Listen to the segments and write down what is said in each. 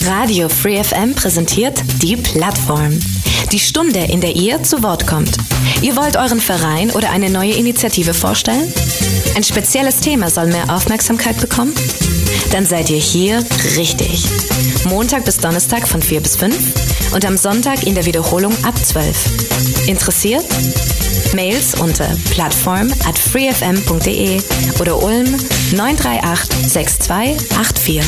Radio Free FM präsentiert die Plattform. Die Stunde, in der ihr zu Wort kommt. Ihr wollt euren Verein oder eine neue Initiative vorstellen? Ein spezielles Thema soll mehr Aufmerksamkeit bekommen? Dann seid ihr hier richtig. Montag bis Donnerstag von 4 bis 5 und am Sonntag in der Wiederholung ab 12. Interessiert? Mails unter plattform@freefm.de oder Ulm 938 6284.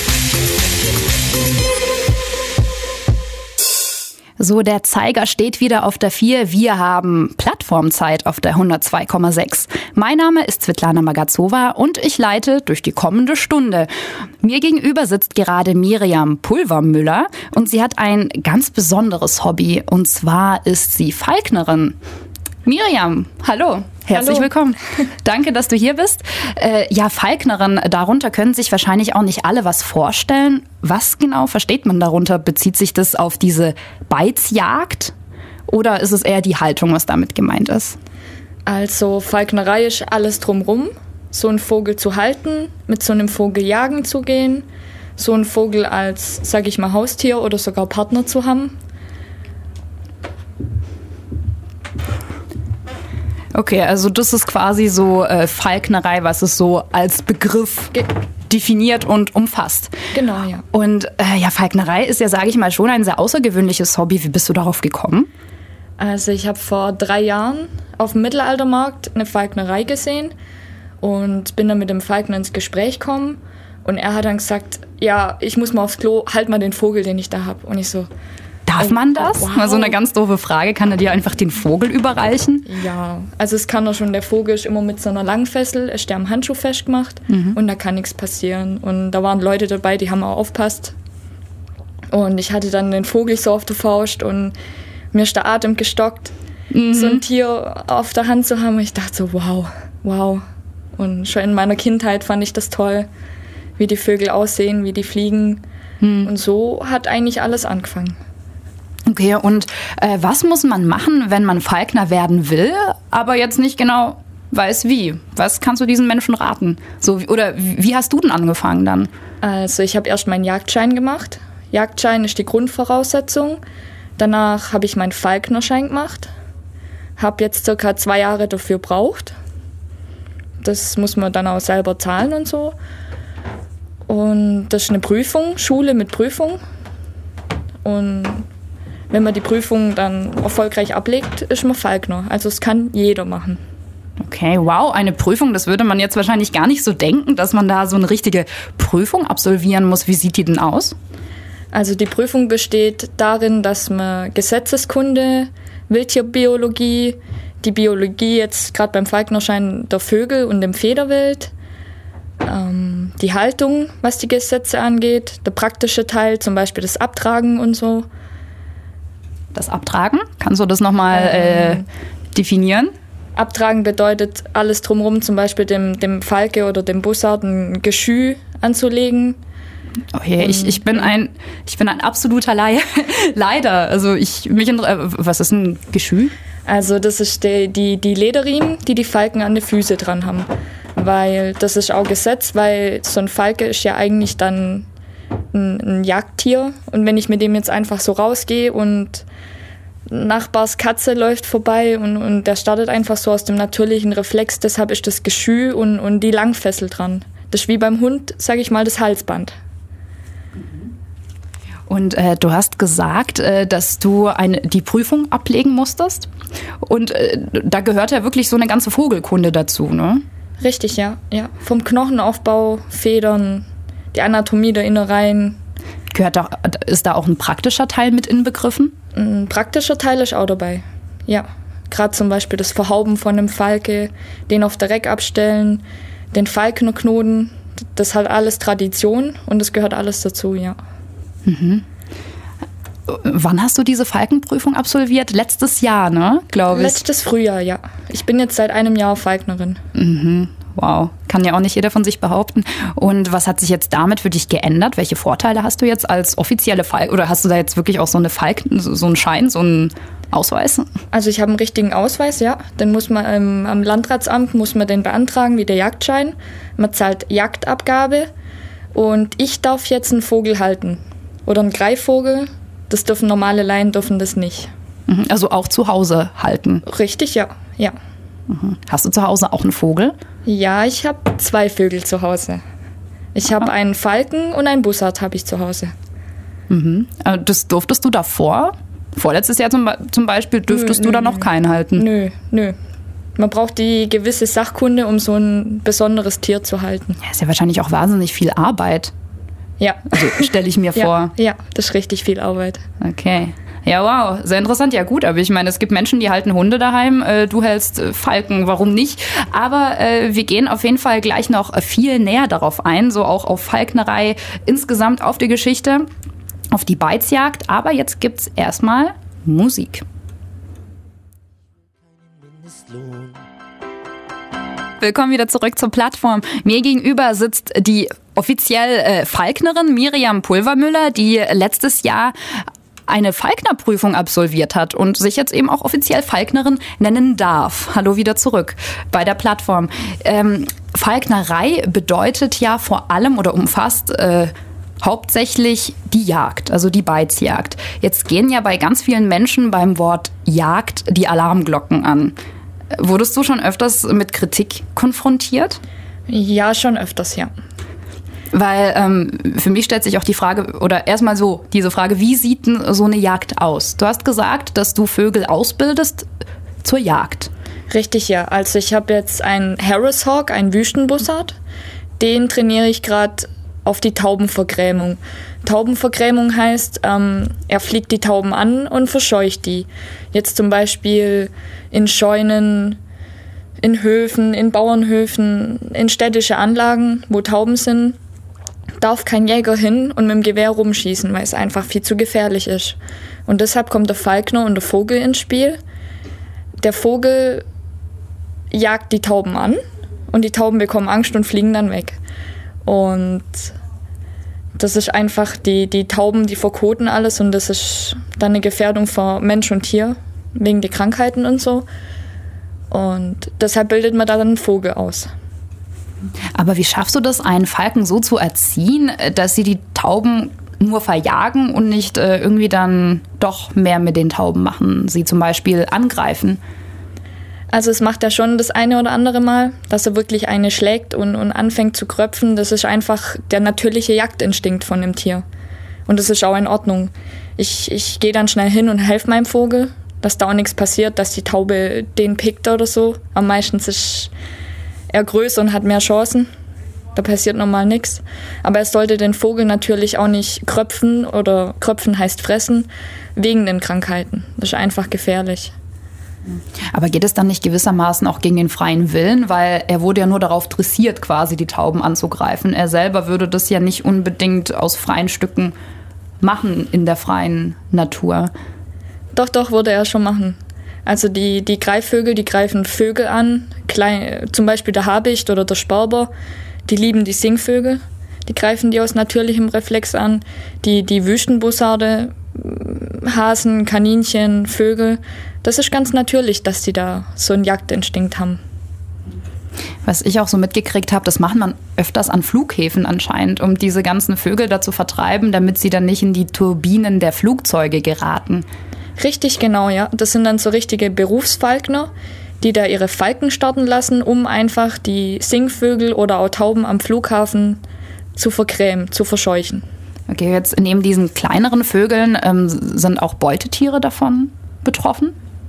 So, der Zeiger steht wieder auf der 4. Wir haben Plattformzeit auf der 102,6. Mein Name ist Svetlana Magazova und ich leite durch die kommende Stunde. Mir gegenüber sitzt gerade Miriam Pulvermüller und sie hat ein ganz besonderes Hobby. Und zwar ist sie Falknerin. Miriam, hallo. Herzlich willkommen. Danke, dass du hier bist. Falknerin, darunter können sich wahrscheinlich auch nicht alle was vorstellen. Was genau versteht man darunter? Bezieht sich das auf diese Beizjagd oder ist es eher die Haltung, was damit gemeint ist? Also Falknerei ist alles drumrum. So einen Vogel zu halten, mit so einem Vogel jagen zu gehen, so einen Vogel als, sag ich mal, Haustier oder sogar Partner zu haben. Okay, also das ist quasi so Falknerei, was es so als Begriff definiert und umfasst. Genau, ja. Und Falknerei ist ja, sage ich mal, schon ein sehr außergewöhnliches Hobby. Wie bist du darauf gekommen? Also ich habe vor 3 Jahren auf dem Mittelaltermarkt eine Falknerei gesehen und bin dann mit dem Falkner ins Gespräch gekommen. Und er hat dann gesagt, ja, ich muss mal aufs Klo, halt mal den Vogel, den ich da habe. Und ich so... Darf man das? Wow. Mal so eine ganz doofe Frage. Kann er dir einfach den Vogel überreichen? Ja, also es kann doch schon, der Vogel ist immer mit so einer Langfessel, ist der am Handschuh festgemacht und da kann nichts passieren. Und da waren Leute dabei, die haben auch aufgepasst. Und ich hatte dann den Vogel so auf der Faust und mir ist der Atem gestockt, so ein Tier auf der Hand zu haben. Und ich dachte so, wow. Und schon in meiner Kindheit fand ich das toll, wie die Vögel aussehen, wie die fliegen. Und so hat eigentlich alles angefangen. Okay, und was muss man machen, wenn man Falkner werden will, aber jetzt nicht genau weiß wie? Was kannst du diesen Menschen raten? Oder wie hast du denn angefangen dann? Also ich habe erst meinen Jagdschein gemacht. Jagdschein ist die Grundvoraussetzung. Danach habe ich meinen Falknerschein gemacht. Habe jetzt circa 2 Jahre dafür gebraucht. Das muss man dann auch selber zahlen und so. Und das ist eine Prüfung, Schule mit Prüfung. Und wenn man die Prüfung dann erfolgreich ablegt, ist man Falkner. Also es kann jeder machen. Okay, wow, eine Prüfung, das würde man jetzt wahrscheinlich gar nicht so denken, dass man da so eine richtige Prüfung absolvieren muss. Wie sieht die denn aus? Also die Prüfung besteht darin, dass man Gesetzeskunde, Wildtierbiologie, die Biologie jetzt gerade beim Falknerschein der Vögel und dem Federwild, die Haltung, was die Gesetze angeht, der praktische Teil, zum Beispiel das Abtragen und so. Das Abtragen? Kannst du das nochmal definieren? Abtragen bedeutet alles drumherum, zum Beispiel dem Falke oder dem Bussard ein Geschü anzulegen. Okay, ich bin ein absoluter Laie. Leider. Also was ist ein Geschü? Also das ist die Lederriemen, die Falken an den Füßen dran haben. Weil das ist auch Gesetz, weil so ein Falke ist ja eigentlich dann ein Jagdtier. Und wenn ich mit dem jetzt einfach so rausgehe und Nachbars Katze läuft vorbei und der startet einfach so aus dem natürlichen Reflex, deshalb ist das Geschü und die Langfessel dran. Das ist wie beim Hund, sage ich mal, das Halsband. Und du hast gesagt, dass du die Prüfung ablegen musstest. Und da gehört ja wirklich so eine ganze Vogelkunde dazu, ne? Richtig, ja. Vom Knochenaufbau, Federn, die Anatomie der Innereien. Ist da auch ein praktischer Teil mit inbegriffen? Ein praktischer Teil ist auch dabei, ja. Gerade zum Beispiel das Verhauben von einem Falke, den auf der Reck abstellen, den Falknerknoten, das hat alles Tradition und das gehört alles dazu, ja. Mhm. Wann hast du diese Falkenprüfung absolviert? Letztes Jahr, ne, glaube ich? Letztes Frühjahr, ja. Ich bin jetzt seit einem Jahr Falknerin. Mhm. Wow, kann ja auch nicht jeder von sich behaupten. Und was hat sich jetzt damit für dich geändert? Welche Vorteile hast du jetzt als offizielle Falk? Oder hast du da jetzt wirklich auch so einen Schein, so einen Ausweis? Also ich habe einen richtigen Ausweis, ja. Den muss man am Landratsamt den beantragen, wie der Jagdschein. Man zahlt Jagdabgabe und ich darf jetzt einen Vogel halten. oder ein Greifvogel. Das dürfen normale Laien dürfen das nicht. Also auch zu Hause halten? Richtig, ja. Hast du zu Hause auch einen Vogel? Ja, ich habe 2 Vögel zu Hause. Ich habe einen Falken und einen Bussard habe ich zu Hause. Das durftest du davor? Vorletztes Jahr zum Beispiel dürftest du da noch keinen halten? Nö. Man braucht die gewisse Sachkunde, um so ein besonderes Tier zu halten. Ja, ist ja wahrscheinlich auch wahnsinnig viel Arbeit. Ja. Also stelle ich mir vor. Ja, das ist richtig viel Arbeit. Okay. Ja, wow, sehr interessant. Ja gut, aber ich meine, es gibt Menschen, die halten Hunde daheim. Du hältst Falken, warum nicht? Aber wir gehen auf jeden Fall gleich noch viel näher darauf ein, so auch auf Falknerei, insgesamt auf die Geschichte, auf die Beizjagd. Aber jetzt gibt's erstmal Musik. Willkommen wieder zurück zur Plattform. Mir gegenüber sitzt die offiziell Falknerin Miriam Pulvermüller, die letztes Jahr eine Falknerprüfung absolviert hat und sich jetzt eben auch offiziell Falknerin nennen darf. Hallo wieder zurück bei der Plattform. Falknerei bedeutet ja vor allem oder umfasst hauptsächlich die Jagd, also die Beizjagd. Jetzt gehen ja bei ganz vielen Menschen beim Wort Jagd die Alarmglocken an. Wurdest du schon öfters mit Kritik konfrontiert? Ja, schon öfters, ja. Weil für mich stellt sich auch die Frage, oder erstmal so diese Frage, wie sieht denn so eine Jagd aus? Du hast gesagt, dass du Vögel ausbildest zur Jagd. Richtig, ja. Also ich habe jetzt einen Harris Hawk, einen Wüstenbussard. Den trainiere ich gerade auf die Taubenvergrämung. Taubenvergrämung heißt, er fliegt die Tauben an und verscheucht die. Jetzt zum Beispiel in Scheunen, in Höfen, in Bauernhöfen, in städtische Anlagen, wo Tauben sind, darf kein Jäger hin und mit dem Gewehr rumschießen, weil es einfach viel zu gefährlich ist. Und deshalb kommt der Falkner und der Vogel ins Spiel. Der Vogel jagt die Tauben an und die Tauben bekommen Angst und fliegen dann weg. Und das ist einfach, die Tauben, die verkoten alles und das ist dann eine Gefährdung für Mensch und Tier, wegen der Krankheiten und so. Und deshalb bildet man da dann einen Vogel aus. Aber wie schaffst du das, einen Falken so zu erziehen, dass sie die Tauben nur verjagen und nicht irgendwie dann doch mehr mit den Tauben machen, sie zum Beispiel angreifen? Also es macht er schon das eine oder andere Mal, dass er wirklich eine schlägt und anfängt zu kröpfen. Das ist einfach der natürliche Jagdinstinkt von dem Tier. Und das ist auch in Ordnung. Ich gehe dann schnell hin und helfe meinem Vogel, dass da auch nichts passiert, dass die Taube den pickt oder so. Am meisten ist er größer und hat mehr Chancen. Da passiert normal nichts. Aber er sollte den Vogel natürlich auch nicht kröpfen, oder kröpfen heißt fressen, wegen den Krankheiten. Das ist einfach gefährlich. Aber geht es dann nicht gewissermaßen auch gegen den freien Willen? Weil er wurde ja nur darauf dressiert, quasi die Tauben anzugreifen. Er selber würde das ja nicht unbedingt aus freien Stücken machen in der freien Natur. Doch, würde er schon machen. Also die Greifvögel, die greifen Vögel an, zum Beispiel der Habicht oder der Sperber, die lieben die Singvögel, die greifen die aus natürlichem Reflex an. Die Wüstenbussarde, Hasen, Kaninchen, Vögel, das ist ganz natürlich, dass die da so einen Jagdinstinkt haben. Was ich auch so mitgekriegt habe, das macht man öfters an Flughäfen anscheinend, um diese ganzen Vögel da zu vertreiben, damit sie dann nicht in die Turbinen der Flugzeuge geraten. Richtig, genau, ja. Das sind dann so richtige Berufsfalkner, die da ihre Falken starten lassen, um einfach die Singvögel oder auch Tauben am Flughafen zu vergrämen, zu verscheuchen. Okay, jetzt neben diesen kleineren Vögeln sind auch Beutetiere davon betroffen?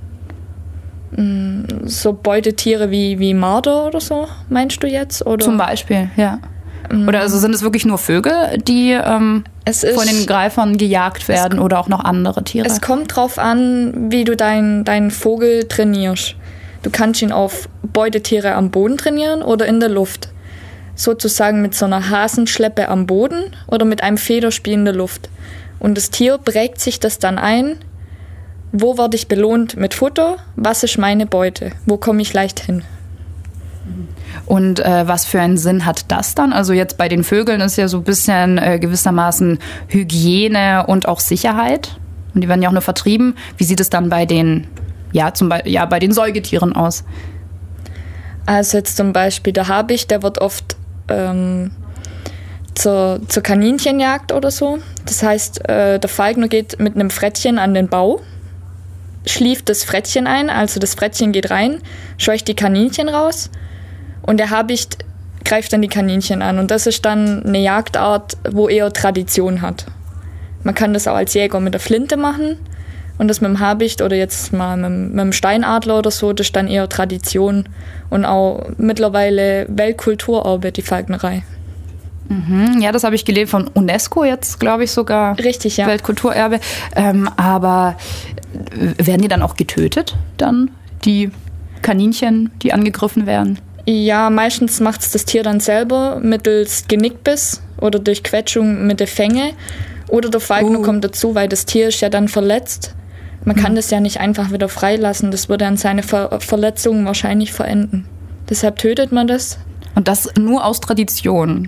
So Beutetiere wie Marder oder so, meinst du jetzt? Oder? Zum Beispiel, ja. Oder also sind es wirklich nur Vögel, die von den Greifern gejagt werden oder auch noch andere Tiere? Es kommt drauf an, wie du deinen Vogel trainierst. Du kannst ihn auf Beutetiere am Boden trainieren oder in der Luft. Sozusagen mit so einer Hasenschleppe am Boden oder mit einem Federspiel in der Luft. Und das Tier prägt sich das dann ein. Wo werde ich belohnt mit Futter? Was ist meine Beute? Wo komme ich leicht hin? Und was für einen Sinn hat das dann? Also jetzt bei den Vögeln ist ja so ein bisschen gewissermaßen Hygiene und auch Sicherheit. Und die werden ja auch nur vertrieben. Wie sieht es dann bei den, bei den Säugetieren aus? Also jetzt zum Beispiel der Habicht, der wird oft zur Kaninchenjagd oder so. Das heißt, der Falkner geht mit einem Frettchen an den Bau, schlieft das Frettchen ein, also das Frettchen geht rein, scheucht die Kaninchen raus und der Habicht greift dann die Kaninchen an. Und das ist dann eine Jagdart, wo eher Tradition hat. Man kann das auch als Jäger mit der Flinte machen und das mit dem Habicht oder jetzt mal mit dem Steinadler oder so, das ist dann eher Tradition und auch mittlerweile Weltkulturerbe, die Falknerei. Ja, das habe ich gelesen von UNESCO jetzt, glaube ich sogar. Richtig, ja. Weltkulturerbe. Aber werden die dann auch getötet, dann die Kaninchen, die angegriffen werden? Ja, meistens macht es das Tier dann selber mittels Genickbiss oder durch Quetschung mit den Fängen. Oder der Falkner kommt dazu, weil das Tier ist ja dann verletzt. Man kann das ja nicht einfach wieder freilassen. Das würde dann seine Verletzungen wahrscheinlich verenden. Deshalb tötet man das. Und das nur aus Tradition?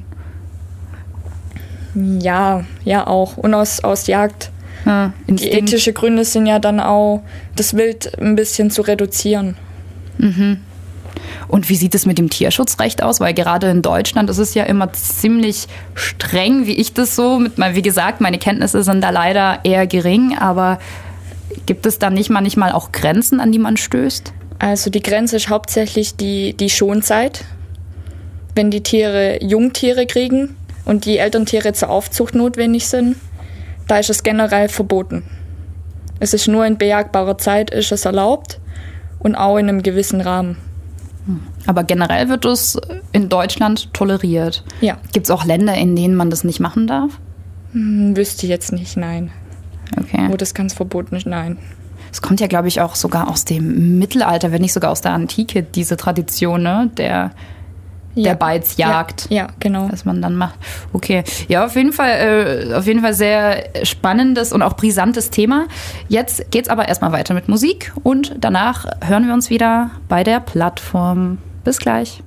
Ja auch. Und aus Jagd. Ja, die ethischen Gründe sind ja dann auch, das Wild ein bisschen zu reduzieren. Und wie sieht es mit dem Tierschutzrecht aus? Weil gerade in Deutschland ist es ja immer ziemlich streng, wie ich das so, wie gesagt, meine Kenntnisse sind da leider eher gering, aber gibt es da nicht manchmal auch Grenzen, an die man stößt? Also die Grenze ist hauptsächlich die Schonzeit. Wenn die Tiere Jungtiere kriegen und die Elterntiere zur Aufzucht notwendig sind, da ist es generell verboten. Es ist nur in bejagbarer Zeit ist es erlaubt und auch in einem gewissen Rahmen. Aber generell wird es in Deutschland toleriert. Ja. Gibt es auch Länder, in denen man das nicht machen darf? Wüsste ich jetzt nicht, nein. Okay. Wo das ganz verboten ist, nein. Es kommt ja, glaube ich, auch sogar aus dem Mittelalter, wenn nicht sogar aus der Antike, diese Tradition, ne? Der Beizjagd. Ja, genau. Was man dann macht. Okay. Ja, auf jeden Fall sehr spannendes und auch brisantes Thema. Jetzt geht's aber erstmal weiter mit Musik und danach hören wir uns wieder bei der Plattform. Bis gleich.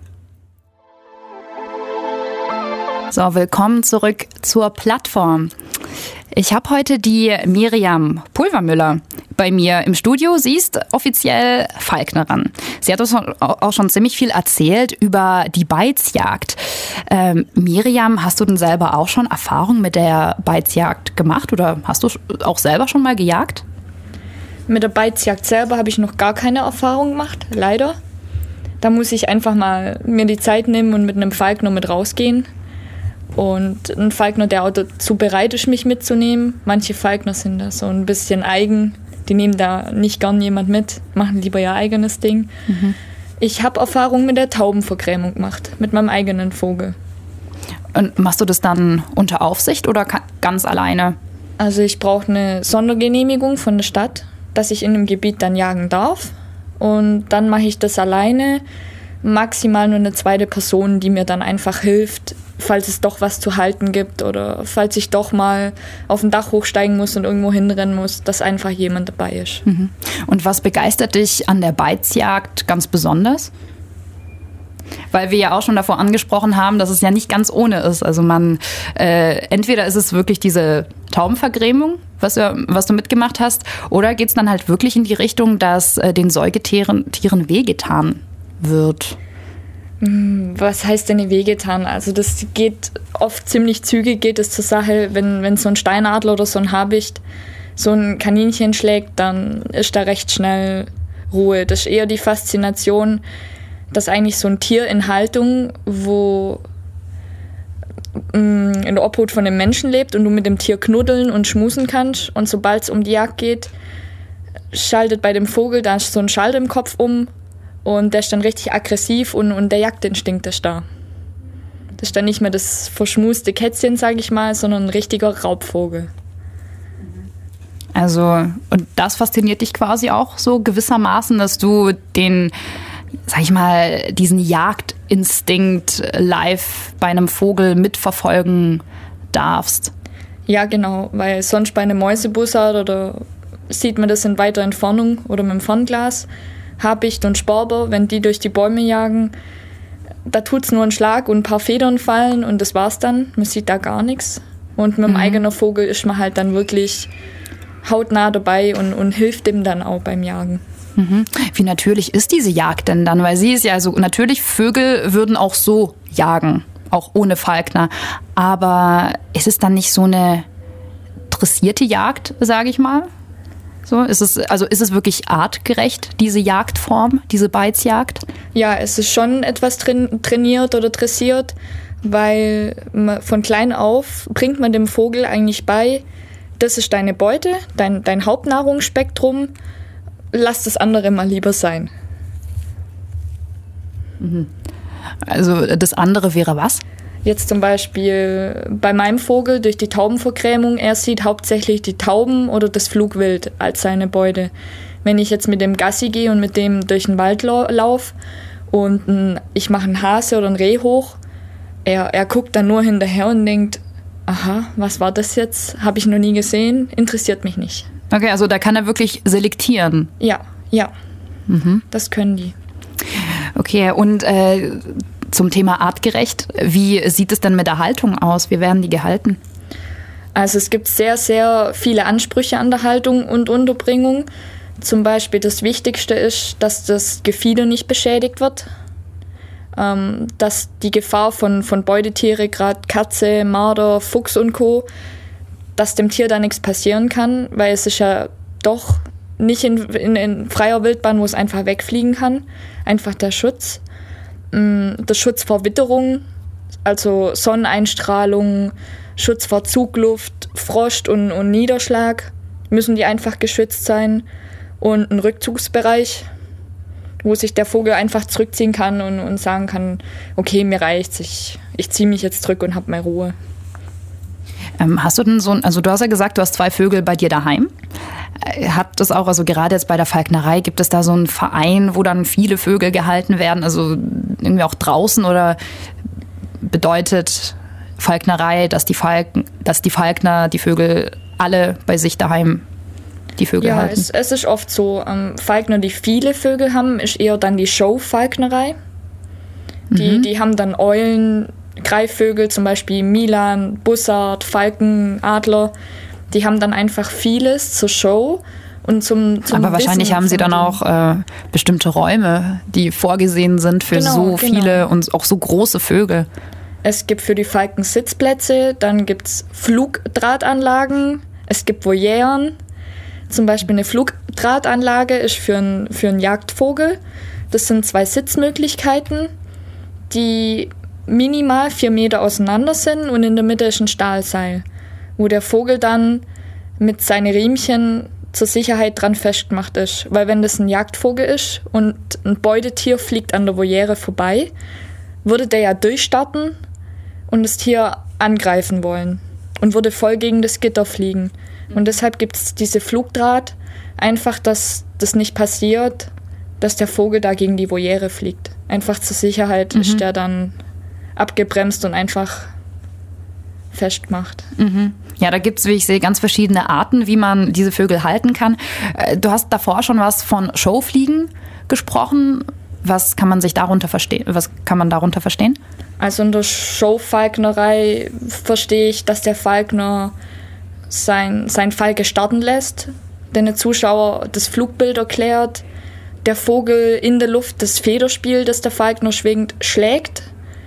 So, willkommen zurück zur Plattform. Ich habe heute die Miriam Pulvermüller bei mir im Studio. Sie ist offiziell Falknerin. Sie hat uns auch schon ziemlich viel erzählt über die Beizjagd. Miriam, hast du denn selber auch schon Erfahrung mit der Beizjagd gemacht oder hast du auch selber schon mal gejagt? Mit der Beizjagd selber habe ich noch gar keine Erfahrung gemacht, leider. Da muss ich einfach mal mir die Zeit nehmen und mit einem Falkner mit rausgehen. Und ein Falkner, der auch dazu bereit ist, mich mitzunehmen. Manche Falkner sind da so ein bisschen eigen. Die nehmen da nicht gern jemand mit, machen lieber ihr eigenes Ding. Ich habe Erfahrung mit der Taubenvergrämung gemacht, mit meinem eigenen Vogel. Und machst du das dann unter Aufsicht oder ganz alleine? Also ich brauche eine Sondergenehmigung von der Stadt, dass ich in dem Gebiet dann jagen darf. Und dann mache ich das alleine. Maximal nur eine zweite Person, die mir dann einfach hilft, falls es doch was zu halten gibt oder falls ich doch mal auf ein Dach hochsteigen muss und irgendwo hinrennen muss, dass einfach jemand dabei ist. Und was begeistert dich an der Beizjagd ganz besonders? Weil wir ja auch schon davor angesprochen haben, dass es ja nicht ganz ohne ist. Also entweder ist es wirklich diese Taubenvergrämung, was du mitgemacht hast, oder geht es dann halt wirklich in die Richtung, dass den Säugetieren wehgetan wird? Was heißt denn wehgetan? Also das geht oft ziemlich zügig, geht es zur Sache, wenn so ein Steinadler oder so ein Habicht so ein Kaninchen schlägt, dann ist da recht schnell Ruhe. Das ist eher die Faszination, dass eigentlich so ein Tier in Haltung, wo in der Obhut von dem Menschen lebt und du mit dem Tier knuddeln und schmusen kannst und sobald es um die Jagd geht, schaltet bei dem Vogel, da ist so ein Schalter im Kopf um. Und der ist dann richtig aggressiv und der Jagdinstinkt ist da. Das ist dann nicht mehr das verschmuste Kätzchen, sage ich mal, sondern ein richtiger Raubvogel. Also, und das fasziniert dich quasi auch so gewissermaßen, dass du diesen Jagdinstinkt live bei einem Vogel mitverfolgen darfst. Ja, genau, weil sonst bei einem Mäusebussard oder sieht man das in weiter Entfernung oder mit dem Fernglas. Habicht und Sparber, wenn die durch die Bäume jagen, da tut's nur einen Schlag und ein paar Federn fallen und das war's dann. Man sieht da gar nichts. Und mit dem eigenen Vogel ist man halt dann wirklich hautnah dabei und hilft dem dann auch beim Jagen. Wie natürlich ist diese Jagd denn dann? Weil sie ist ja so, natürlich Vögel würden auch so jagen. auch ohne Falkner. Aber ist es dann nicht so eine dressierte Jagd, sage ich mal? So, ist es wirklich artgerecht, diese Jagdform, diese Beizjagd? Ja, es ist schon etwas trainiert oder dressiert, weil von klein auf bringt man dem Vogel eigentlich bei, das ist deine Beute, dein Hauptnahrungsspektrum, lass das andere mal lieber sein. Also das andere wäre was? Jetzt zum Beispiel bei meinem Vogel durch die Taubenvergrämung, er sieht hauptsächlich die Tauben oder das Flugwild als seine Beute. Wenn ich jetzt mit dem Gassi gehe und mit dem durch den Wald laufe und ich mache einen Hase oder ein Reh hoch, er guckt dann nur hinterher und denkt, aha, was war das jetzt? Habe ich noch nie gesehen, interessiert mich nicht. Okay, also da kann er wirklich selektieren. Ja. Das können die. Okay, und zum Thema artgerecht, wie sieht es denn mit der Haltung aus? Wie werden die gehalten? Also es gibt sehr, sehr viele Ansprüche an der Haltung und Unterbringung. Zum Beispiel das Wichtigste ist, dass das Gefieder nicht beschädigt wird. Dass die Gefahr von Beutetiere, gerade Katze, Marder, Fuchs und Co., dass dem Tier da nichts passieren kann, weil es ist ja doch nicht in freier Wildbahn, wo es einfach wegfliegen kann. Einfach der Schutz. Der Schutz vor Witterung, also Sonneneinstrahlung, Schutz vor Zugluft, Frost und Niederschlag, müssen die einfach geschützt sein. Und ein Rückzugsbereich, wo sich der Vogel einfach zurückziehen kann und sagen kann, okay, mir reicht's, ich ziehe mich jetzt zurück und habe meine Ruhe. Hast du denn also du hast ja gesagt, du hast 2 Vögel bei dir daheim. Hat das auch, also gerade jetzt bei der Falknerei, gibt es da so einen Verein, wo dann viele Vögel gehalten werden, also irgendwie auch draußen, oder bedeutet Falknerei, dass die Falkner die Vögel alle bei sich daheim die Vögel halten? Ja, es ist oft so, Falkner, die viele Vögel haben, ist eher dann die Show-Falknerei. Die haben dann Eulen, Greifvögel, zum Beispiel Milan, Bussard, Falken, Adler. Die haben dann einfach vieles zur Show und zum Aber wahrscheinlich haben sie dann auch bestimmte Räume, die vorgesehen sind für viele und auch so große Vögel. Es gibt für die Falken Sitzplätze, dann gibt es Flugdrahtanlagen, es gibt Volieren. Zum Beispiel eine Flugdrahtanlage ist für einen Jagdvogel. Das sind 2 Sitzmöglichkeiten, die minimal 4 Meter auseinander sind, und in der Mitte ist ein Stahlseil, wo der Vogel dann mit seinen Riemchen zur Sicherheit dran festgemacht ist. Weil wenn das ein Jagdvogel ist und ein Beutetier fliegt an der Voliere vorbei, würde der ja durchstarten und das Tier angreifen wollen und würde voll gegen das Gitter fliegen. Und deshalb gibt es diese Flugdraht, einfach, dass das nicht passiert, dass der Vogel da gegen die Voliere fliegt. Einfach zur Sicherheit ist der dann abgebremst und einfach festgemacht. Ja, da gibt es, wie ich sehe, ganz verschiedene Arten, wie man diese Vögel halten kann. Du hast davor schon was von Showfliegen gesprochen. Was kann man darunter verstehen? Also in der Showfalknerei verstehe ich, dass der Falkner sein Falke starten lässt, den Zuschauer das Flugbild erklärt, der Vogel in der Luft das Federspiel, das der Falkner schwingt, schlägt,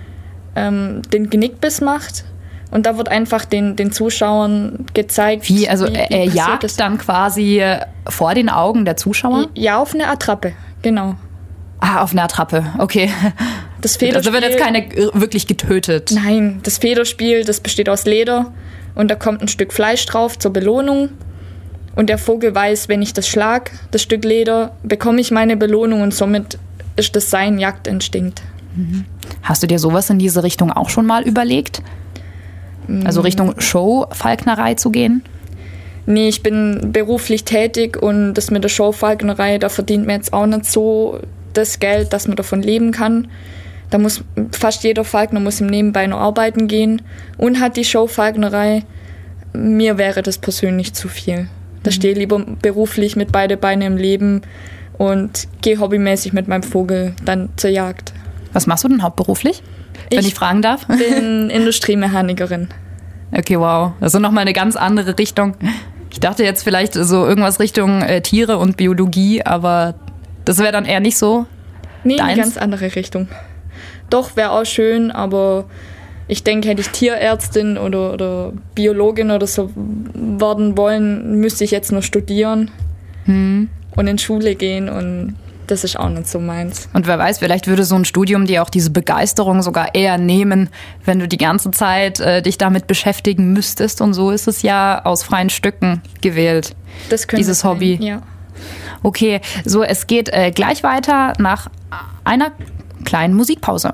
den Genickbiss macht, und da wird einfach den Zuschauern gezeigt. Wie er jagt dann quasi vor den Augen der Zuschauer? Ja, auf eine Attrappe, genau. Ah, auf eine Attrappe, okay. Das Federspiel, also wird jetzt keine wirklich getötet? Nein, das Federspiel, das besteht aus Leder und da kommt ein Stück Fleisch drauf zur Belohnung. Und der Vogel weiß, wenn ich das schlage, das Stück Leder, bekomme ich meine Belohnung, und somit ist das sein Jagdinstinkt. Hast du dir sowas in diese Richtung auch schon mal überlegt? Also Richtung Show-Falknerei zu gehen? Nee, ich bin beruflich tätig und das mit der Show-Falknerei, da verdient man jetzt auch nicht so das Geld, dass man davon leben kann. Da muss fast jeder Falkner muss im Nebenbei noch arbeiten gehen und hat die Show-Falknerei. Mir wäre das persönlich zu viel. Da stehe ich lieber beruflich mit beide Beine im Leben und gehe hobbymäßig mit meinem Vogel dann zur Jagd. Was machst du denn hauptberuflich, wenn ich fragen darf? Ich bin Industriemechanikerin. Okay, wow. Das ist nochmal eine ganz andere Richtung. Ich dachte jetzt vielleicht so irgendwas Richtung Tiere und Biologie, aber das wäre dann eher nicht so Nee, deins? eine ganz andere Richtung. Doch, wäre auch schön, aber Ich denke, hätte ich Tierärztin oder Biologin oder so werden wollen, müsste ich jetzt nur studieren und in Schule gehen und das ist auch nicht so meins. Und wer weiß, vielleicht würde so ein Studium dir auch diese Begeisterung sogar eher nehmen, wenn du die ganze Zeit dich damit beschäftigen müsstest. Und so ist es ja aus freien Stücken gewählt, das könnte dieses sein, Hobby. Ja. Okay, so es geht gleich weiter nach einer kleinen Musikpause.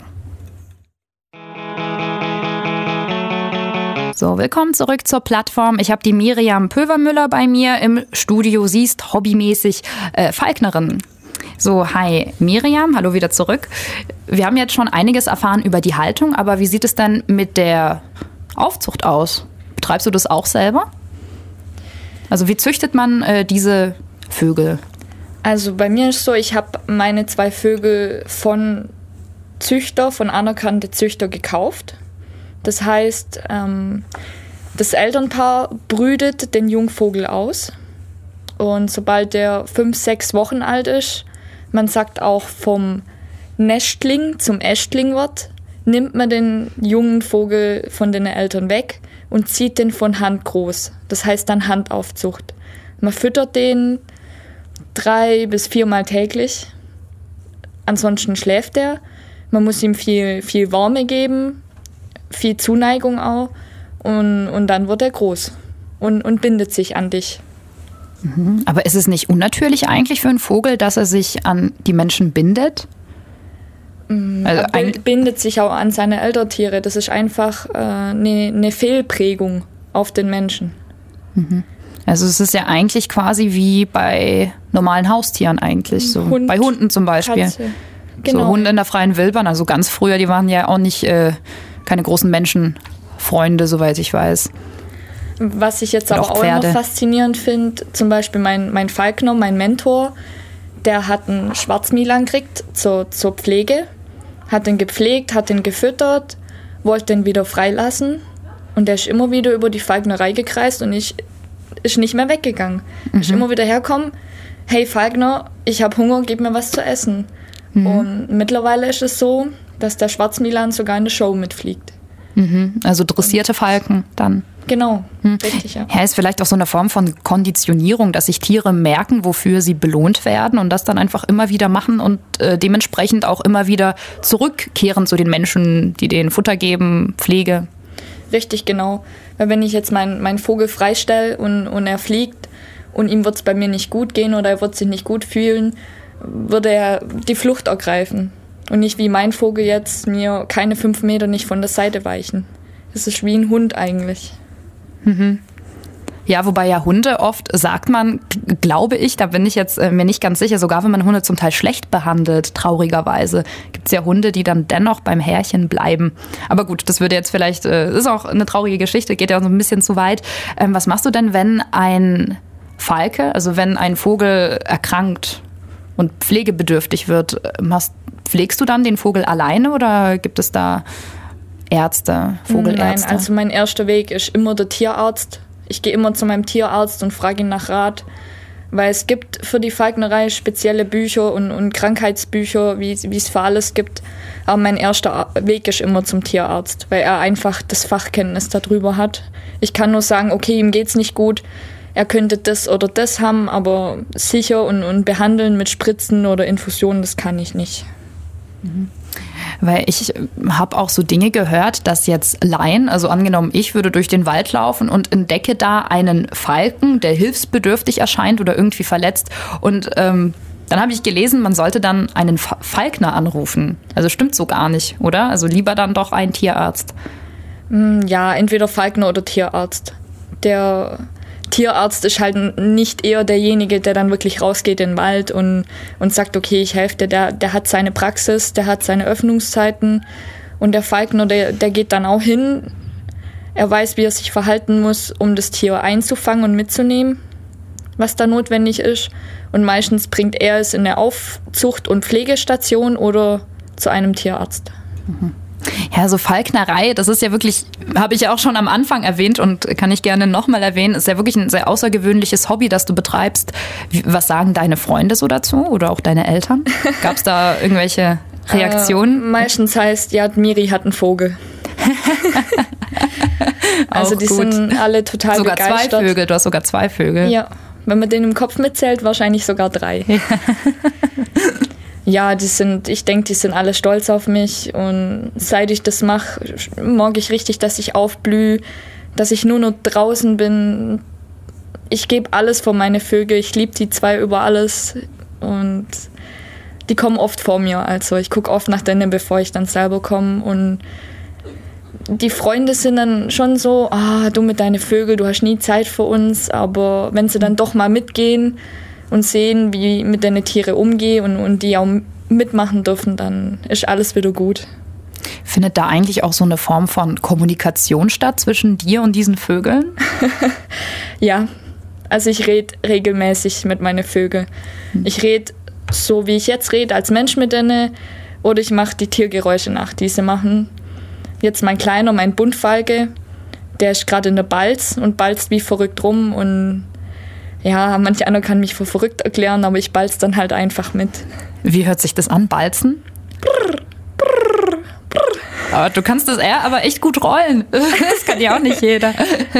So, willkommen zurück zur Plattform. Ich habe die Miriam Pövermüller bei mir im Studio. Sie ist hobbymäßig Falknerin. So, hi Miriam, hallo wieder zurück. Wir haben jetzt schon einiges erfahren über die Haltung, aber wie sieht es denn mit der Aufzucht aus? Betreibst du das auch selber? Also wie züchtet man diese Vögel? Also bei mir ist so, ich habe meine 2 Vögel von anerkannten Züchter gekauft. Das heißt, das Elternpaar brütet den Jungvogel aus. Und sobald der 5-6 Wochen alt ist, man sagt auch vom Nestling zum Ästling wird, nimmt man den jungen Vogel von den Eltern weg und zieht den von Hand groß. Das heißt dann Handaufzucht. Man füttert den 3 bis 4 Mal täglich. Ansonsten schläft er. Man muss ihm viel Wärme geben, viel Zuneigung auch. Und dann wird er groß und bindet sich an dich. Aber ist es nicht unnatürlich eigentlich für einen Vogel, dass er sich an die Menschen bindet? Also er bindet sich auch an seine Elterntiere. Das ist einfach eine Fehlprägung auf den Menschen. Also es ist ja eigentlich quasi wie bei normalen Haustieren eigentlich. So bei Hunden zum Beispiel. Katze. Genau. So Hunde in der freien Wildbahn. Also ganz früher, die waren ja auch nicht keine großen Menschenfreunde, soweit ich weiß. Was ich jetzt aber auch immer faszinierend finde, zum Beispiel mein Falkner, mein Mentor, der hat einen Schwarzmilan gekriegt zur Pflege, hat den gepflegt, hat den gefüttert, wollte den wieder freilassen und der ist immer wieder über die Falknerei gekreist und ist nicht mehr weggegangen. Ist immer wieder herkommen, hey Falkner, ich habe Hunger, gib mir was zu essen. Und mittlerweile ist es so, dass der Schwarzmilan sogar in der Show mitfliegt. Also dressierte Falken dann. Genau, richtig, ja. Ja, ist vielleicht auch so eine Form von Konditionierung, dass sich Tiere merken, wofür sie belohnt werden und das dann einfach immer wieder machen und dementsprechend auch immer wieder zurückkehren zu den Menschen, die denen Futter geben, Pflege. Richtig, genau. Weil wenn ich jetzt meinen Vogel freistelle und er fliegt und ihm wird es bei mir nicht gut gehen oder er wird sich nicht gut fühlen, würde er die Flucht ergreifen. Und nicht wie mein Vogel jetzt mir keine 5 Meter nicht von der Seite weichen. Das ist wie ein Hund eigentlich. Ja, wobei ja Hunde oft, sagt man, glaube ich, da bin ich jetzt mir nicht ganz sicher, sogar wenn man Hunde zum Teil schlecht behandelt, traurigerweise, gibt es ja Hunde, die dann dennoch beim Herrchen bleiben. Aber gut, das würde jetzt vielleicht, ist auch eine traurige Geschichte, geht ja so ein bisschen zu weit. Was machst du denn, wenn ein Falke, also wenn ein Vogel erkrankt und pflegebedürftig wird, pflegst du dann den Vogel alleine oder gibt es da Ärzte, Vogelärzte? Nein, also mein erster Weg ist immer der Tierarzt. Ich gehe immer zu meinem Tierarzt und frage ihn nach Rat, weil es gibt für die Falknerei spezielle Bücher und Krankheitsbücher, wie es für alles gibt. Aber mein erster Weg ist immer zum Tierarzt, weil er einfach das Fachkenntnis darüber hat. Ich kann nur sagen, okay, ihm geht's nicht gut, er könnte das oder das haben, aber sicher und behandeln mit Spritzen oder Infusionen, das kann ich nicht. Weil ich habe auch so Dinge gehört, dass jetzt Laien, also angenommen, ich würde durch den Wald laufen und entdecke da einen Falken, der hilfsbedürftig erscheint oder irgendwie verletzt. Und dann habe ich gelesen, man sollte dann einen Falkner anrufen. Also stimmt so gar nicht, oder? Also lieber dann doch einen Tierarzt. Ja, entweder Falkner oder Tierarzt. Der Tierarzt ist halt nicht eher derjenige, der dann wirklich rausgeht in den Wald und sagt, okay, ich helfe dir. Der hat seine Praxis, der hat seine Öffnungszeiten und der Falkner, der geht dann auch hin. Er weiß, wie er sich verhalten muss, um das Tier einzufangen und mitzunehmen, was da notwendig ist. Und meistens bringt er es in eine Aufzucht- und Pflegestation oder zu einem Tierarzt. Ja, so Falknerei, das ist ja wirklich, habe ich ja auch schon am Anfang erwähnt und kann ich gerne nochmal erwähnen, ist ja wirklich ein sehr außergewöhnliches Hobby, das du betreibst. Was sagen deine Freunde so dazu oder auch deine Eltern? Gab es da irgendwelche Reaktionen? Meistens heißt, ja, Miri hat einen Vogel. Also die sind alle total sogar begeistert. Zwei Vögel, du hast sogar 2 Vögel. Ja, wenn man den im Kopf mitzählt, wahrscheinlich sogar 3. Ja, ich denke, die sind alle stolz auf mich und seit ich das mache, mag ich richtig, dass ich aufblühe, dass ich nur noch draußen bin. Ich gebe alles für meine Vögel, ich liebe die 2 über alles und die kommen oft vor mir. Also ich gucke oft nach denen, bevor ich dann selber komme und die Freunde sind dann schon so, du mit deinen Vögeln, du hast nie Zeit für uns, aber wenn sie dann doch mal mitgehen und sehen, wie ich mit den Tieren umgehe und die auch mitmachen dürfen, dann ist alles wieder gut. Findet da eigentlich auch so eine Form von Kommunikation statt zwischen dir und diesen Vögeln? Ja, also ich rede regelmäßig mit meinen Vögeln. Ich rede so, wie ich jetzt rede, als Mensch mit denen, oder ich mache die Tiergeräusche nach, die sie machen. Jetzt mein Kleiner, mein Buntfalke, der ist gerade in der Balz und balzt wie verrückt rum und ja, manche andere kann mich für verrückt erklären, aber ich balz dann halt einfach mit. Wie hört sich das an, balzen? Brrr, brrr, brrr. Aber du kannst das aber echt gut rollen. Das kann ja auch nicht jeder.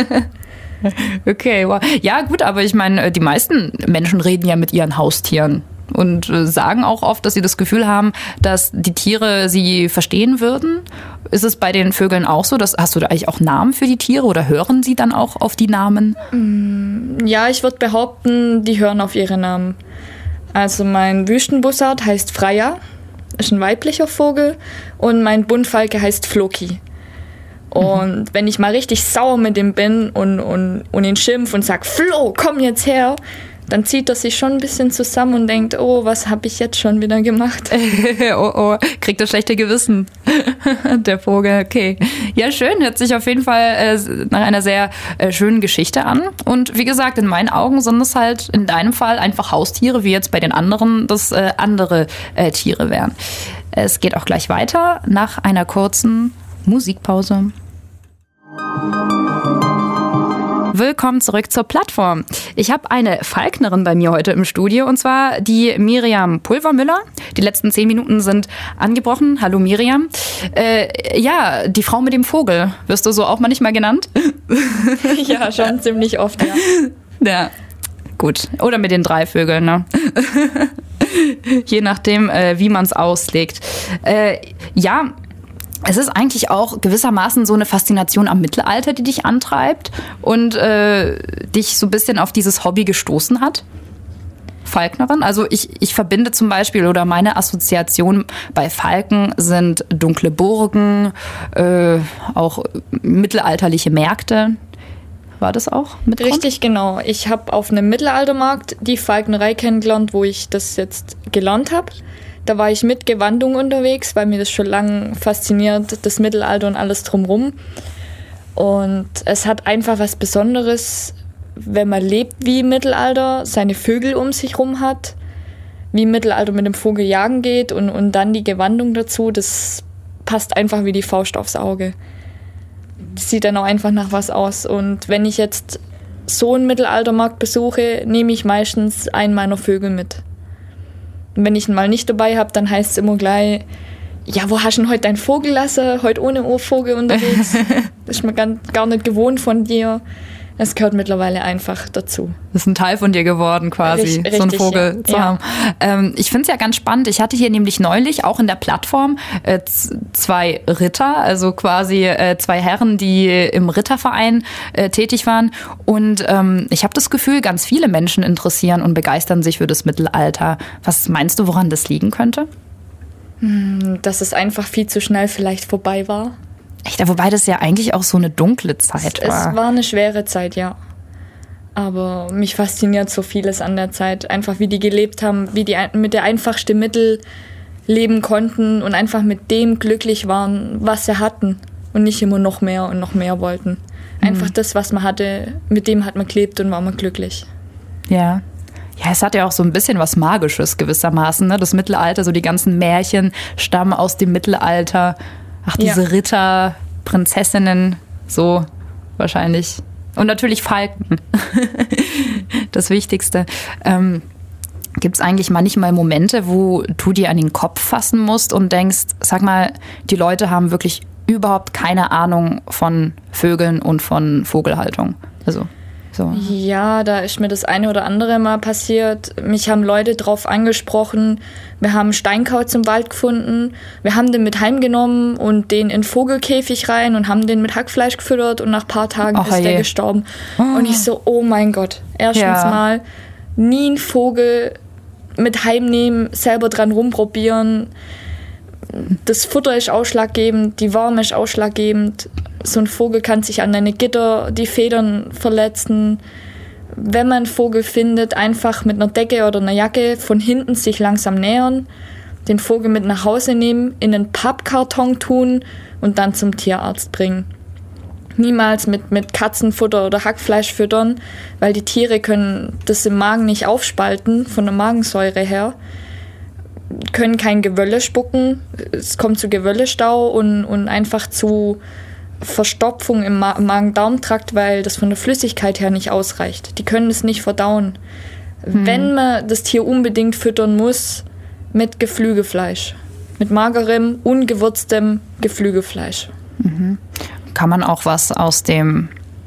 Okay, wow. Ja gut, aber ich meine, die meisten Menschen reden ja mit ihren Haustieren und sagen auch oft, dass sie das Gefühl haben, dass die Tiere sie verstehen würden. Ist es bei den Vögeln auch so? Hast du da eigentlich auch Namen für die Tiere oder hören sie dann auch auf die Namen? Ja, ich würde behaupten, die hören auf ihre Namen. Also mein Wüstenbussard heißt Freya, ist ein weiblicher Vogel, und mein Buntfalke heißt Floki. Und wenn ich mal richtig sauer mit ihm bin und ihn schimpf und sag, Flo, komm jetzt her, dann zieht er sich schon ein bisschen zusammen und denkt, oh, was habe ich jetzt schon wieder gemacht? Oh, kriegt das schlechte Gewissen, der Vogel. Okay, ja schön, hört sich auf jeden Fall nach einer sehr schönen Geschichte an. Und wie gesagt, in meinen Augen sind es halt in deinem Fall einfach Haustiere, wie jetzt bei den anderen das andere Tiere wären. Es geht auch gleich weiter nach einer kurzen Musikpause. Willkommen zurück zur Plattform. Ich habe eine Falknerin bei mir heute im Studio, und zwar die Miriam Pulvermüller. Die letzten 10 Minuten sind angebrochen. Hallo Miriam. Ja, die Frau mit dem Vogel. Wirst du so auch manchmal genannt? Ja, schon ziemlich oft, ja. Ja, gut. Oder mit den 3 Vögeln, ne? Je nachdem, wie man es auslegt. Ja, es ist eigentlich auch gewissermaßen so eine Faszination am Mittelalter, die dich antreibt und dich so ein bisschen auf dieses Hobby gestoßen hat. Falknerin. Also ich verbinde zum Beispiel, oder meine Assoziation bei Falken sind dunkle Burgen, auch mittelalterliche Märkte. War das auch mit Richtig, genau. Ich habe auf einem Mittelaltermarkt die Falknerei kennengelernt, wo ich das jetzt gelernt habe. Da war ich mit Gewandung unterwegs, weil mir das schon lange fasziniert, das Mittelalter und alles drumherum. Und es hat einfach was Besonderes, wenn man lebt wie im Mittelalter, seine Vögel um sich rum hat, wie im Mittelalter mit dem Vogel jagen geht und dann die Gewandung dazu, das passt einfach wie die Faust aufs Auge. Das sieht dann auch einfach nach was aus. Und wenn ich jetzt so einen Mittelaltermarkt besuche, nehme ich meistens einen meiner Vögel mit. Und wenn ich ihn mal nicht dabei habe, dann heißt es immer gleich, ja, wo hast du denn heute deinen Vogel lassen? Heute ohne Vogel unterwegs. Das ist mir gar nicht gewohnt von dir. Es gehört mittlerweile einfach dazu. Das ist ein Teil von dir geworden quasi, richtig, so einen Vogel ja. zu haben. Ich finde es ja ganz spannend. Ich hatte hier nämlich neulich auch in der Plattform 2 Ritter, also quasi 2 Herren, die im Ritterverein tätig waren. Und ich habe das Gefühl, ganz viele Menschen interessieren und begeistern sich für das Mittelalter. Was meinst du, woran das liegen könnte? Dass es einfach viel zu schnell vielleicht vorbei war. Echt, wobei das ja eigentlich auch so eine dunkle Zeit war. Es war eine schwere Zeit, ja. Aber mich fasziniert so vieles an der Zeit. Einfach wie die gelebt haben, wie die mit der einfachsten Mittel leben konnten und einfach mit dem glücklich waren, was sie hatten. Und nicht immer noch mehr und noch mehr wollten. Einfach das, was man hatte, mit dem hat man gelebt und war man glücklich. Ja. Ja, es hat ja auch so ein bisschen was Magisches gewissermaßen, ne? Das Mittelalter, so die ganzen Märchen stammen aus dem Mittelalter. Ach, diese Ritter, Prinzessinnen, so wahrscheinlich. Und natürlich Falken. Das Wichtigste. Gibt es eigentlich manchmal Momente, wo du dir an den Kopf fassen musst und denkst, sag mal, die Leute haben wirklich überhaupt keine Ahnung von Vögeln und von Vogelhaltung. Also so. Ja, da ist mir das eine oder andere mal passiert. Mich haben Leute drauf angesprochen. Wir haben Steinkauz im Wald gefunden. Wir haben den mit heimgenommen und den in Vogelkäfig rein und haben den mit Hackfleisch gefüttert und nach ein paar Tagen ist der gestorben. Und ich so, oh mein Gott. Erstens mal nie einen Vogel mit heimnehmen, selber dran rumprobieren. Das Futter ist ausschlaggebend, die Wärme ist ausschlaggebend. So ein Vogel kann sich an deine Gitter, die Federn verletzen. Wenn man einen Vogel findet, einfach mit einer Decke oder einer Jacke von hinten sich langsam nähern, den Vogel mit nach Hause nehmen, in einen Pappkarton tun und dann zum Tierarzt bringen. Niemals mit Katzenfutter oder Hackfleisch füttern, weil die Tiere können das im Magen nicht aufspalten, von der Magensäure her. Können kein Gewölle spucken, es kommt zu Gewöllestau und einfach zu Verstopfung im Magen-Darm-Trakt, weil das von der Flüssigkeit her nicht ausreicht. Die können es nicht verdauen. Wenn man das Tier unbedingt füttern muss, mit Geflügelfleisch. Mit magerem, ungewürztem Geflügelfleisch. Kann man auch was aus der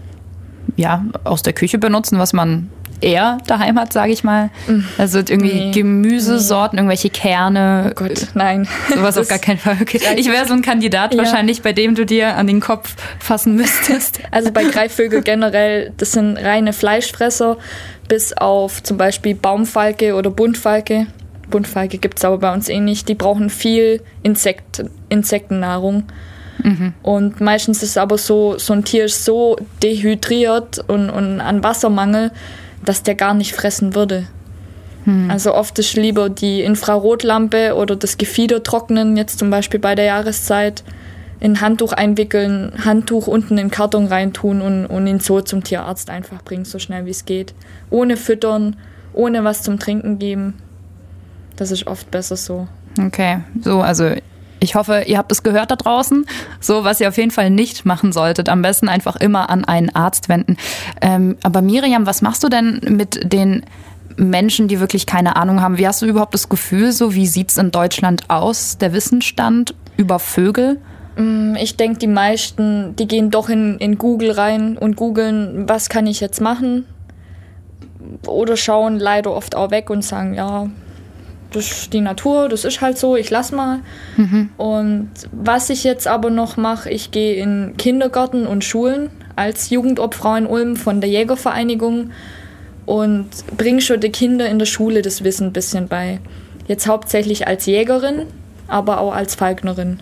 Küche benutzen, was man eher daheim hat, sage ich mal? Also irgendwie Gemüsesorten, irgendwelche Kerne. Oh Gott, nein. Sowas auf gar keinen Fall. Okay. Ich wäre so ein Kandidat wahrscheinlich, bei dem du dir an den Kopf fassen müsstest. Also bei Greifvögel generell, das sind reine Fleischfresser, bis auf zum Beispiel Baumfalke oder Buntfalke. Buntfalke gibt es aber bei uns eh nicht. Die brauchen viel Insektennahrung. Und meistens ist es aber so ein Tier ist so dehydriert und an Wassermangel, dass der gar nicht fressen würde. Also oft ist lieber die Infrarotlampe oder das Gefieder trocknen, jetzt zum Beispiel bei der Jahreszeit, in ein Handtuch einwickeln, Handtuch unten in den Karton reintun und ihn so zum Tierarzt einfach bringen, so schnell wie es geht. Ohne füttern, ohne was zum Trinken geben. Das ist oft besser so. Okay, so, also ich hoffe, ihr habt es gehört da draußen. So, was ihr auf jeden Fall nicht machen solltet. Am besten einfach immer an einen Arzt wenden. Aber Miriam, was machst du denn mit den Menschen, die wirklich keine Ahnung haben? Wie hast du überhaupt das Gefühl, so wie sieht es in Deutschland aus, der Wissensstand über Vögel? Ich denke, die meisten, die gehen doch in Google rein und googeln, was kann ich jetzt machen? Oder schauen leider oft auch weg und sagen, ja, das ist die Natur, das ist halt so, ich lass mal. Und was ich jetzt aber noch mache, ich gehe in Kindergärten und Schulen als Jugendobfrau in Ulm von der Jägervereinigung und bringe schon den Kindern in der Schule das Wissen ein bisschen bei. Jetzt hauptsächlich als Jägerin, aber auch als Falknerin.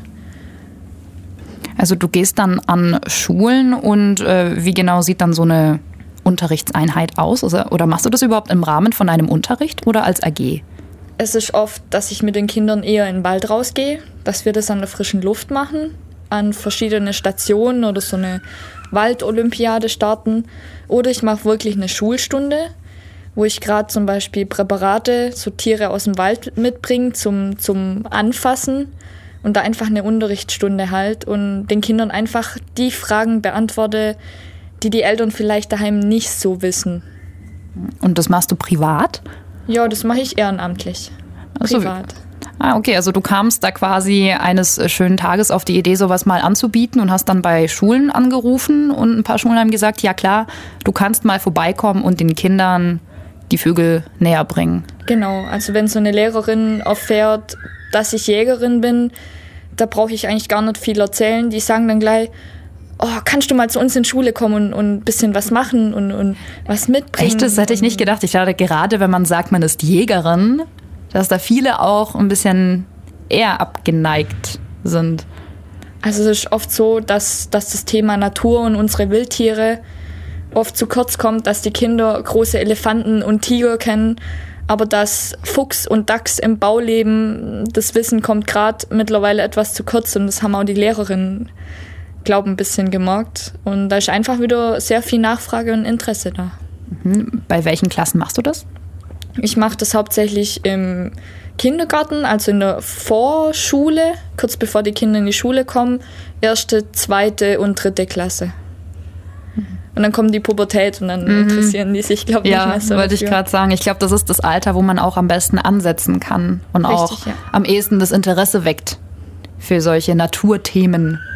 Also du gehst dann an Schulen und wie genau sieht dann so eine Unterrichtseinheit aus? Oder machst du das überhaupt im Rahmen von einem Unterricht oder als AG? Es ist oft, dass ich mit den Kindern eher in den Wald rausgehe, dass wir das an der frischen Luft machen, an verschiedene Stationen oder so eine Waldolympiade starten. Oder ich mache wirklich eine Schulstunde, wo ich gerade zum Beispiel Präparate, so Tiere aus dem Wald mitbringe zum Anfassen und da einfach eine Unterrichtsstunde halt und den Kindern einfach die Fragen beantworte, die Eltern vielleicht daheim nicht so wissen. Und das machst du privat? Ja, das mache ich ehrenamtlich, privat. Okay, also du kamst da quasi eines schönen Tages auf die Idee, sowas mal anzubieten und hast dann bei Schulen angerufen und ein paar Schulen haben gesagt, ja klar, du kannst mal vorbeikommen und den Kindern die Vögel näher bringen. Genau, also wenn so eine Lehrerin erfährt, dass ich Jägerin bin, da brauche ich eigentlich gar nicht viel erzählen. Die sagen dann gleich, oh, kannst du mal zu uns in die Schule kommen und ein bisschen was machen und was mitbringen? Echt, das hätte ich nicht gedacht. Ich dachte, gerade wenn man sagt, man ist Jägerin, dass da viele auch ein bisschen eher abgeneigt sind. Also es ist oft so, dass das Thema Natur und unsere Wildtiere oft zu kurz kommt, dass die Kinder große Elefanten und Tiger kennen, aber dass Fuchs und Dachs im Bau leben, das Wissen kommt gerade mittlerweile etwas zu kurz und das haben auch die Lehrerinnen, glaube ich, ein bisschen gemerkt. Und da ist einfach wieder sehr viel Nachfrage und Interesse da. Bei welchen Klassen machst du das? Ich mache das hauptsächlich im Kindergarten, also in der Vorschule, kurz bevor die Kinder in die Schule kommen, 1., 2. und 3. Klasse. Und dann kommt die Pubertät und dann interessieren die sich, glaube ich, nicht mehr so. Ja, wollte ich gerade sagen. Ich glaube, das ist das Alter, wo man auch am besten ansetzen kann und richtig, auch am ehesten das Interesse weckt für solche Naturthemen.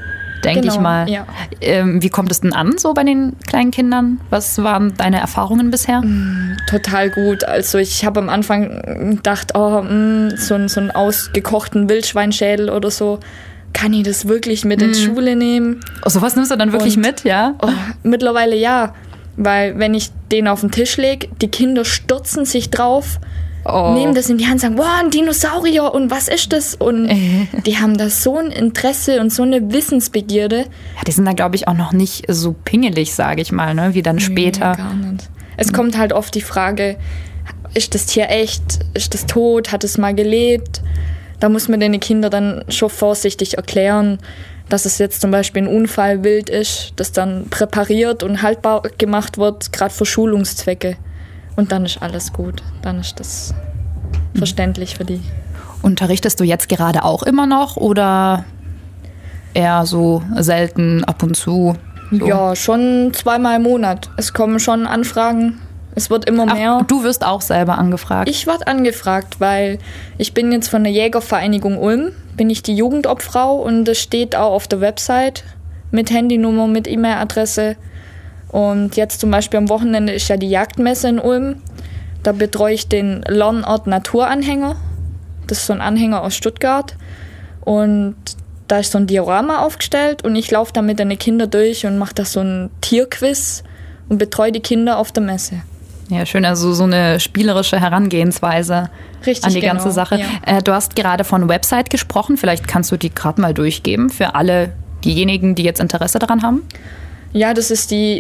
denke ich mal. Ja. Wie kommt es denn an, so bei den kleinen Kindern? Was waren deine Erfahrungen bisher? Total gut. Also ich habe am Anfang gedacht, so einen ausgekochten Wildschweinschädel oder so, kann ich das wirklich mit in die Schule nehmen? Oh, sowas nimmst du dann wirklich mit, ja? Oh, mittlerweile ja, weil wenn ich den auf den Tisch lege, die Kinder stürzen sich drauf, nehmen das in die Hand und sagen, wow, ein Dinosaurier und was ist das? Und die haben da so ein Interesse und so eine Wissensbegierde. Ja, die sind da, glaube ich, auch noch nicht so pingelig, sage ich mal, ne? Wie dann später. Nee, gar nicht. Es kommt halt oft die Frage, ist das Tier echt? Ist das tot? Hat es mal gelebt? Da muss man den Kindern dann schon vorsichtig erklären, dass es jetzt zum Beispiel ein Unfallwild ist, das dann präpariert und haltbar gemacht wird, gerade für Schulungszwecke. Und dann ist alles gut. Dann ist das verständlich für die. Unterrichtest du jetzt gerade auch immer noch oder eher so selten ab und zu? So? Ja, schon 2-mal im Monat. Es kommen schon Anfragen. Es wird immer mehr. Du wirst auch selber angefragt? Ich werde angefragt, weil ich bin jetzt von der Jägervereinigung Ulm, bin ich die Jugendobfrau und das steht auch auf der Website mit Handynummer, mit E-Mail-Adresse. Und jetzt zum Beispiel am Wochenende ist ja die Jagdmesse in Ulm. Da betreue ich den Lernort Naturanhänger. Das ist so ein Anhänger aus Stuttgart. Und da ist so ein Diorama aufgestellt und ich laufe da mit den Kindern durch und mache da so ein Tierquiz und betreue die Kinder auf der Messe. Ja, schön, also so eine spielerische Herangehensweise an die ganze Sache. Ja. Du hast gerade von Website gesprochen, vielleicht kannst du die gerade mal durchgeben für alle diejenigen, die jetzt Interesse daran haben. Ja, das ist die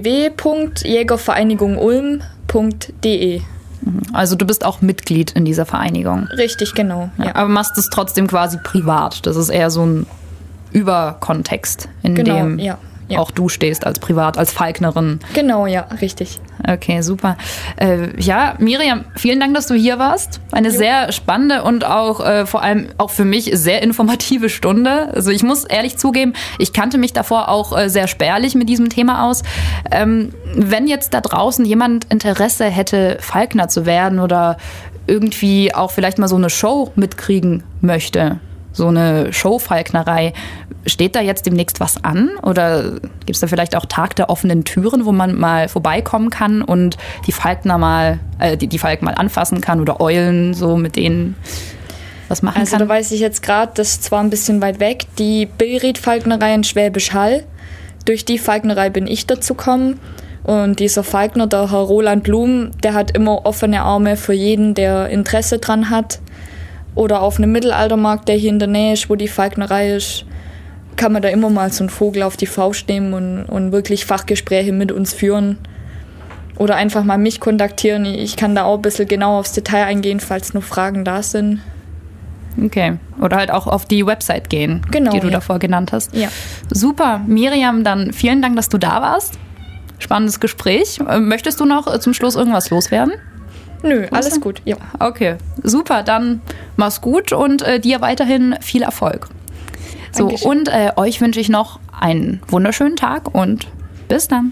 www.jägervereinigungulm.de. Also du bist auch Mitglied in dieser Vereinigung. Richtig, genau. Ja. Aber machst es trotzdem quasi privat. Das ist eher so ein Überkontext, in dem auch du stehst als privat, als Falknerin. Genau, ja, richtig. Okay, super. Ja, Miriam, vielen Dank, dass du hier warst. Eine sehr spannende und auch vor allem auch für mich sehr informative Stunde. Also ich muss ehrlich zugeben, ich kannte mich davor auch sehr spärlich mit diesem Thema aus. Wenn jetzt da draußen jemand Interesse hätte, Falkner zu werden oder irgendwie auch vielleicht mal so eine Show mitkriegen möchte, so eine Showfalknerei, steht da jetzt demnächst was an? Oder gibt es da vielleicht auch Tag der offenen Türen, wo man mal vorbeikommen kann und die Falkner mal, die Falken mal anfassen kann oder Eulen, so mit denen was machen kann? Also da weiß ich jetzt gerade, das ist zwar ein bisschen weit weg, die Billried-Falknerei in Schwäbisch Hall. Durch die Falknerei bin ich dazu gekommen. Und dieser Falkner, der Herr Roland Blum, der hat immer offene Arme für jeden, der Interesse dran hat. Oder auf einem Mittelaltermarkt, der hier in der Nähe ist, wo die Falknerei ist, kann man da immer mal so einen Vogel auf die Faust nehmen und wirklich Fachgespräche mit uns führen. Oder einfach mal mich kontaktieren. Ich kann da auch ein bisschen genau aufs Detail eingehen, falls noch Fragen da sind. Okay. Oder halt auch auf die Website gehen, genau, die du davor genannt hast. Ja. Super. Miriam, dann vielen Dank, dass du da warst. Spannendes Gespräch. Möchtest du noch zum Schluss irgendwas loswerden? Nö, alles gut. Ja. Okay, super. Dann mach's gut und dir weiterhin viel Erfolg. So, Dankeschön. Und euch wünsche ich noch einen wunderschönen Tag und bis dann.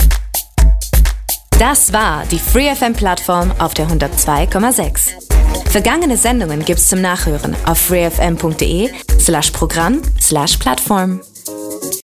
Das war die FreeFM-Plattform auf der 102,6. Vergangene Sendungen gibt's zum Nachhören auf freefm.de/Programm/Plattform.